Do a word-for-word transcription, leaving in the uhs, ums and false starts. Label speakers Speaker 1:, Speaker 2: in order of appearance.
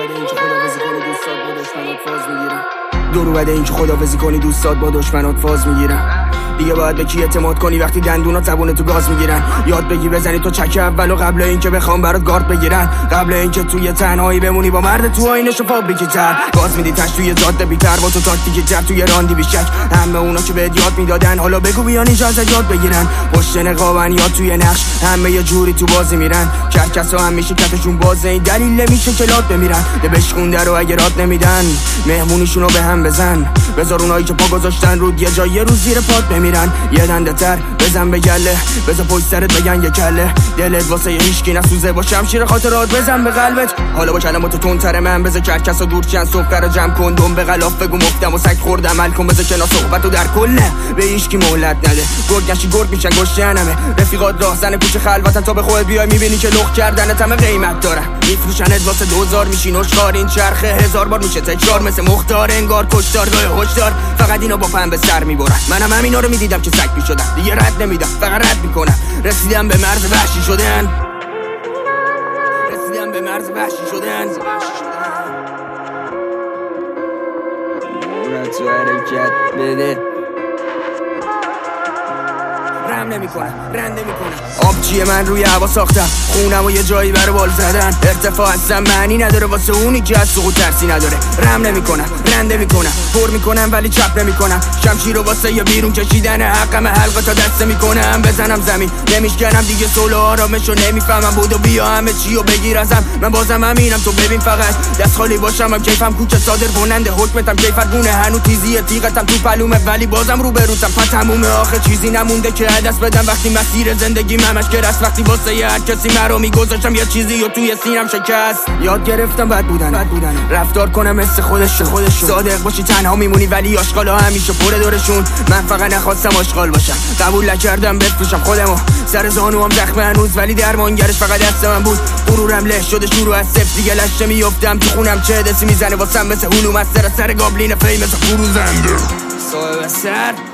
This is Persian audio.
Speaker 1: بعد اینکه خداحافظی کنی دوستات با دشمنات فاز میگیرن. دور بعد اینکه خداحافظی کنی دوستات با دشمنات فاز میگیرن. دیگه باید به کی اعتماد کنی وقتی دندونات زبون تو گاز میگیرن. یاد بگی بزنی تو چک اولو قبل اینکه بخوام برات گارد بگیرن. قبل اینکه توی تنهایی بمونی با مرد تو آینه شفاف بکیتر. گاز میدی تاش توی جاده بیتر با تو تاکتیک جر توی راندی بیشک. همه اونا که بهت یاد میدادن حالا بگو بیان اجازه یاد بگیرن. پشت نقابن یا توی نقش همه یه جوری تو بازی میرن. کرکسا هم میشه کتشون بازه این دلیل نمیشه که لات بمیرن. ده بشخونده رو اگه رات نمیدن مهمونیشونو به هم بزن. بذار اونایی که پا گذاشتن رود یه جای یه روز زیر پات بمیرن. یه دنده تر بزن به گله بذار پشت سرت بگن یه کله. دلت واسه یه هیچکی نسوزه با شمشیر خاطرات بزن به قلبت. حالا با کلمات تندتر من بذار کرکسا دور چند صبح رو جمع کن. دم به غلاف بگو مفتم و سگ خوردم عمل کن. بذار کنار صحبتو در کل نه به هیچکی مهلت نده. گرگ نشی گرگ میشن گشتنمه. رفیقات راهزن کوچه خلوتن تا به خودت بیای میبینی که لخ کردنت همه قیمت داره. میفروشنت واسه دوزار میشین هشدار. این چرخه هزار بار میشه تکرار مثل مختار انگار کشتارگاه هشدار. فقط اینا با فهم به سر میبرن. منم همینا رو میدیدم که سگ میشدن دیگه رد نمیدم فقط رد میکنم. رسیدم به مرز وحشی شدن. رسیدم به مرز وحشی شدن. مورد تو حرکت بده رم نمی کنم رنده می کنم. آبجی من روی هوا ساختم خونم و یه جایی برای بال زدن. ارتفاع اصلا معنی نداره واسه اونی که از سقوط ترسی نداره. رم نمی کنم رنده می کنم پر می کنم ولی چپ نمی کنم. شمشیر رو واسه یه بیرون کشیدن حقم حلقه تا دسته می کنم. بزنم زمین نمیشکنم دیگه سول و آرامشو نمیفهمم. بودو بیا همه چی رو بگیر ازم من بازم همینم. تو ببین فقط دست خالی باشم هم کیفم کوچه صادر کننده حکمتم کیفرگونه. هنو تیزی تیغتم تو پلومه ولی بازم رو بروتم پا تمومه. آخه چیزی نمونده که دست بدم وقتی مسیر زندگی ممش گرست. وقتی واسه یه هر کسی مرا میگذاشتم یه چیزی و توی سینم شکست. یاد گرفتم بد بودن بد بودن رفتار کنم مثل خودش خودشون. صادق باشی تنها میمونی ولی آشغالا همیشه پر دورشون. من فقط نخواستم آشغال باشم قبول نکردم بفروشم خودمو. سر زانوام زخم هنوز ولی درمانگرش فقط دست من بود. غرورم له شده شروع از صفر دیگه لشه میافتم تو خونم. چه دسی میزنه واسم مثل هلوم از سر سر گابلین فیم مثل فروزنده صاحب سر.